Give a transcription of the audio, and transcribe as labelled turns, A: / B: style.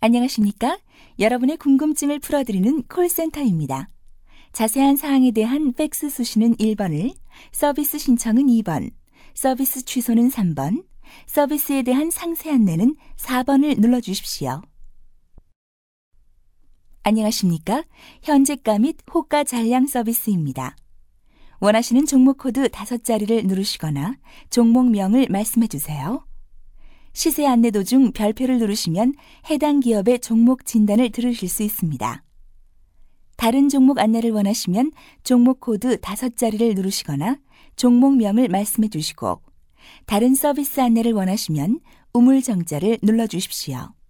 A: 안녕하십니까? 여러분의 궁금증을 풀어드리는 콜센터입니다. 자세한 사항에 대한 팩스 수신은 1번을, 서비스 신청은 2번, 서비스 취소는 3번, 서비스에 대한 상세 안내는 4번을 눌러주십시오. 안녕하십니까? 현재가 및 호가 잔량 서비스입니다. 원하시는 종목 코드 5자리를 누르시거나 종목명을 말씀해 주세요. 시세 안내 도중 별표를 누르시면 해당 기업의 종목 진단을 들으실 수 있습니다. 다른 종목 안내를 원하시면 종목 코드 5자리를 누르시거나 종목명을 말씀해 주시고, 다른 서비스 안내를 원하시면 우물정자를 눌러주십시오.